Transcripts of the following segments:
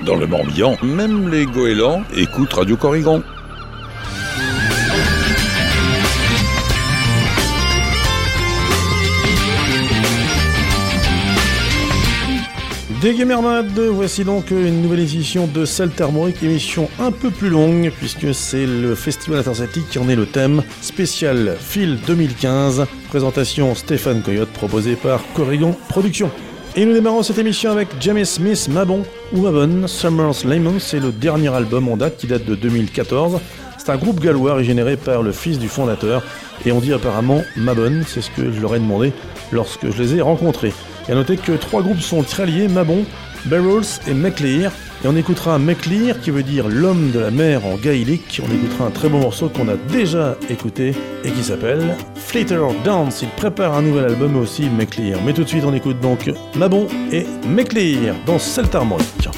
Dans le Morbihan, même les goélands écoutent Radio Corrigan. Des Gamermades, voici donc une nouvelle édition de Salt Armorique, émission un peu plus longue puisque c'est le Festival Interceltique qui en est le thème, spécial Phil 2015, présentation Stéphane Coyote proposée par Corrigan Productions. Et nous démarrons cette émission avec Jamie Smith, Mabon ou Mabon, Summer's Lemon, c'est le dernier album en date qui date de 2014. C'est un groupe gallois régénéré par le fils du fondateur et on dit apparemment Mabon, c'est ce que je leur ai demandé lorsque je les ai rencontrés. Et à noter que 3 groupes sont très liés, Mabon, Barrels et MacLear. Et on écoutera MacLear qui veut dire l'homme de la mer en gaélique. On écoutera un très beau morceau qu'on a déjà écouté et qui s'appelle Flitter Dance. Il prépare un nouvel album aussi, MacLear. Mais tout de suite on écoute donc Mabon et MacLear dans Salt Armorique.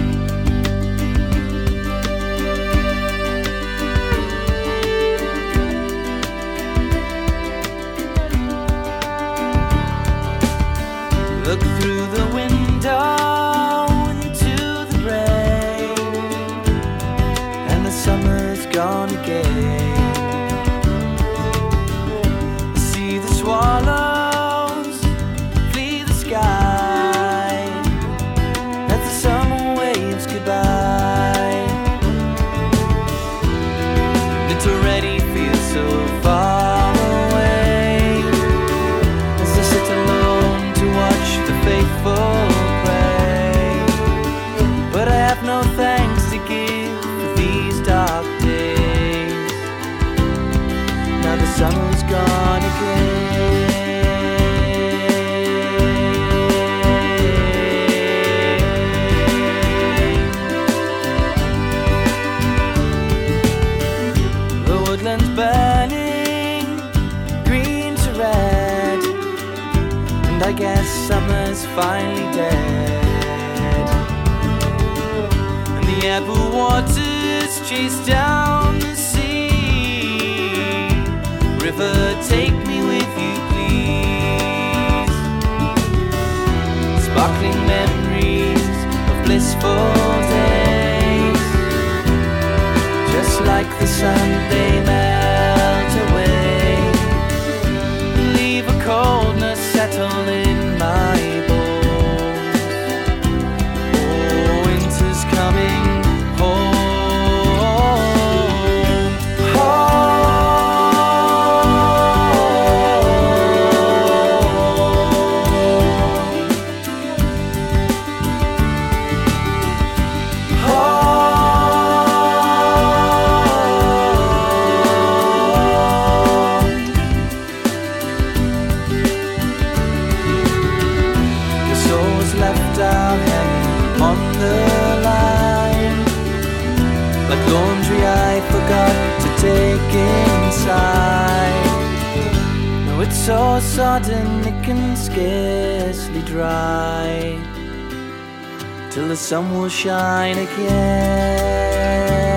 Look through the window into the rain, and the summer's gone again. See the swallows flee the sky as the summer waves goodbye. It already feels so far away as I sit alone to watch the faithful pray. But I have no thanks to give for these dark days. Now the summer's gone again. The woodland's burning green to red, and I guess summer's finally dead. And the apple waters chase down the sea. River, take me with you, please. Sparkling memories of blissful days, just like the sun they melt away, leave a coldness settle in my bones. Oh, winter's coming home. The soul's left out hanging on the line, like laundry I forgot to take inside. No, it's so sodden it can scarcely dry, till the sun will shine again.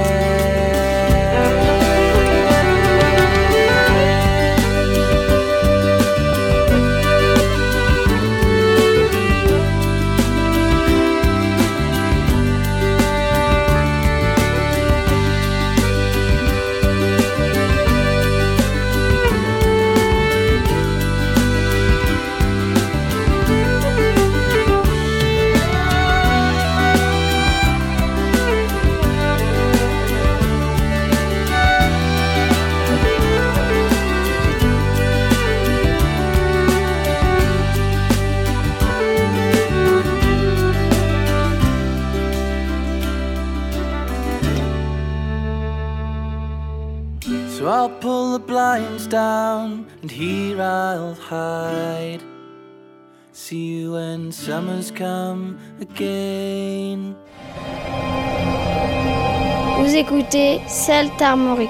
So I'll pull the blinds down and here I'll hide. See you when summer's come again. Vous écoutez Salt Armorique.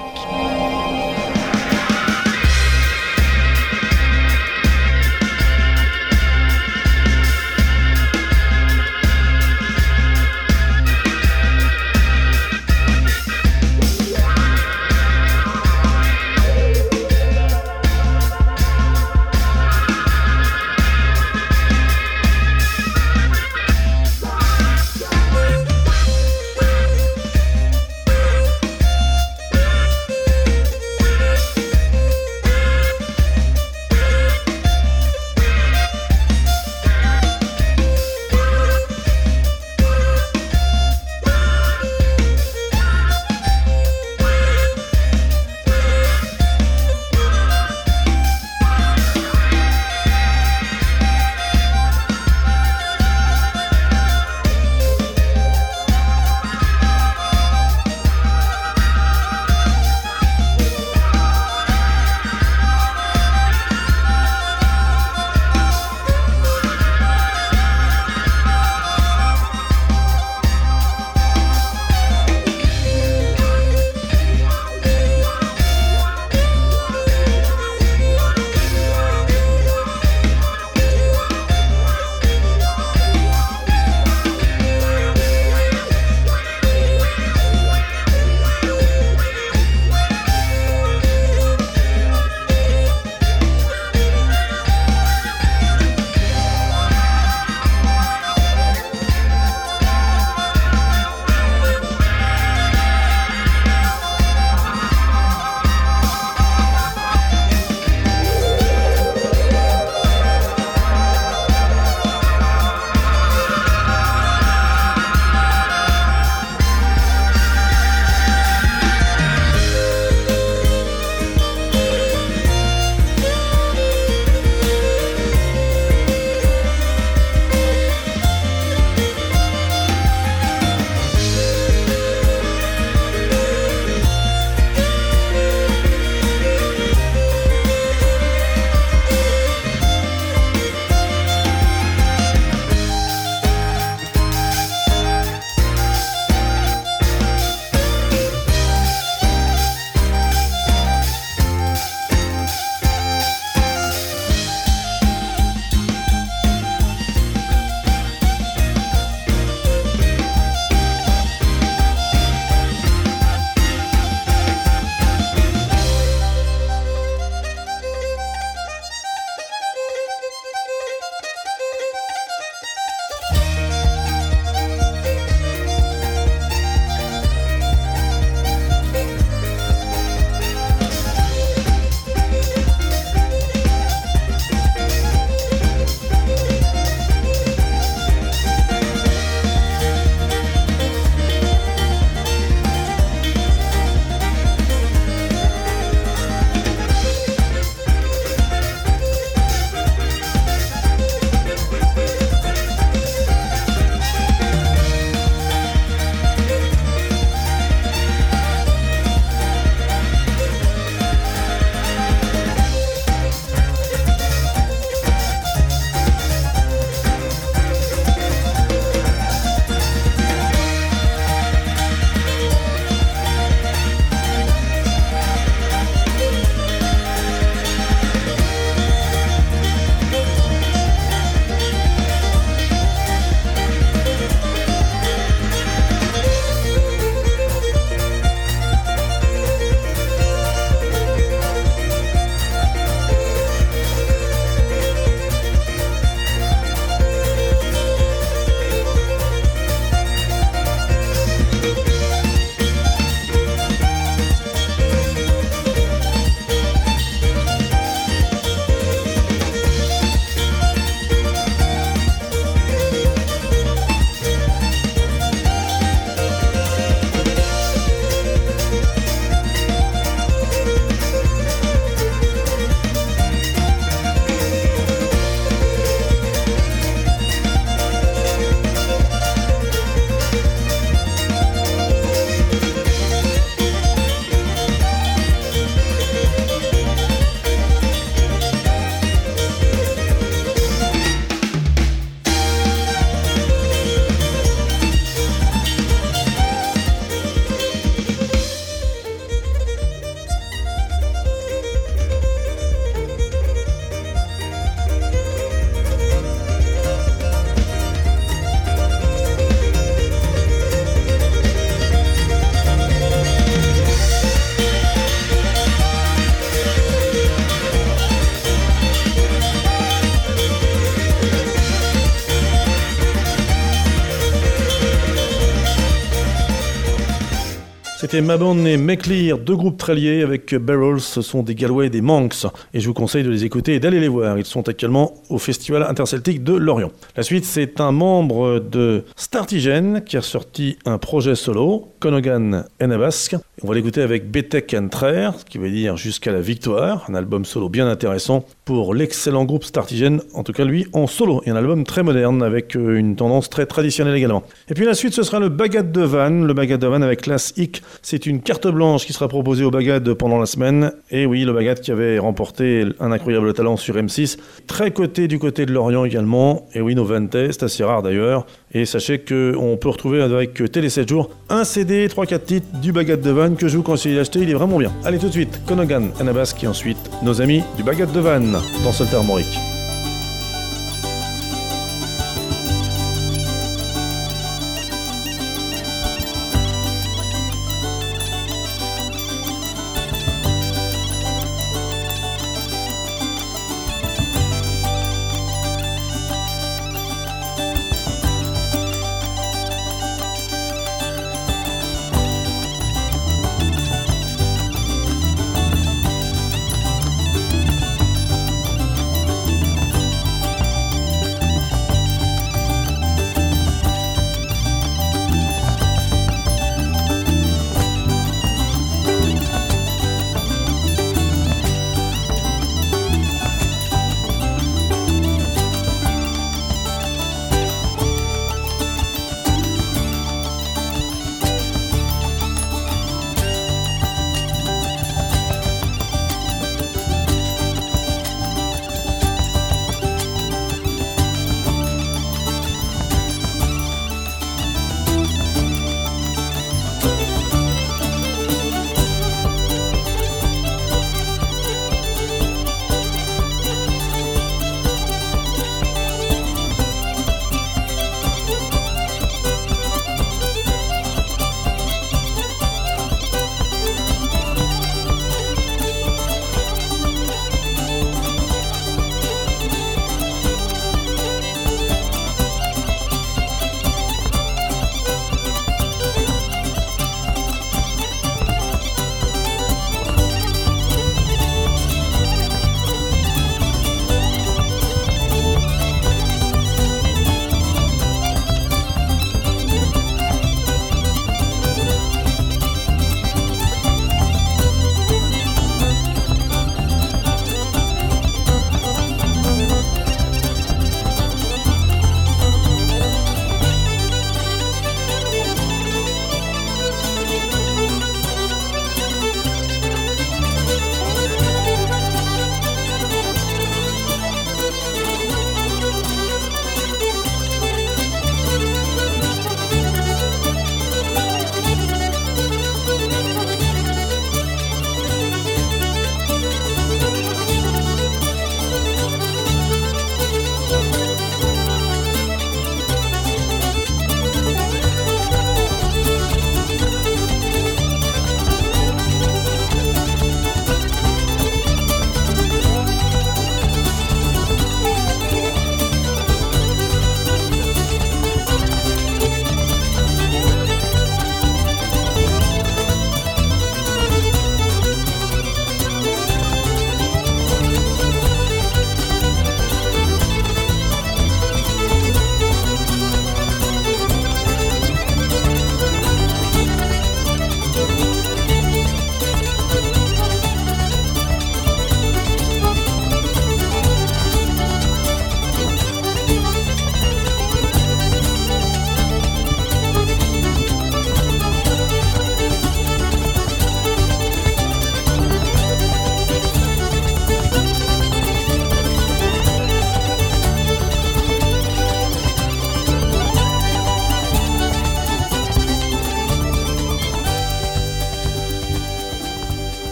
C'était Mabon et McLear, deux groupes très liés avec Barrels, ce sont des Galway, des Manx, et je vous conseille de les écouter et d'aller les voir. Ils sont actuellement au Festival Interceltique de Lorient. La suite, c'est un membre de Startigen qui a sorti un projet solo, Conogan Enabask. On va l'écouter avec Betek Entrer, ce qui veut dire jusqu'à la victoire, un album solo bien intéressant pour l'excellent groupe Startigen, en tout cas lui en solo, et un album très moderne avec une tendance très traditionnelle également. Et puis la suite, ce sera le Bagad de Vannes, avec Class Hic. C'est une carte blanche qui sera proposée au Bagad pendant la semaine, et oui, le Bagad qui avait remporté un incroyable talent sur M6, très coté du côté de Lorient également, et oui, Novente, c'est assez rare d'ailleurs, et sachez qu'on peut retrouver avec Télé 7 jours un CD, 3-4 titres du Bagad de Vannes que je vous conseille d'acheter, il est vraiment bien. Allez tout de suite, Conogan Enabask et ensuite nos amis du Bagad de Vannes dans Seul Armorique.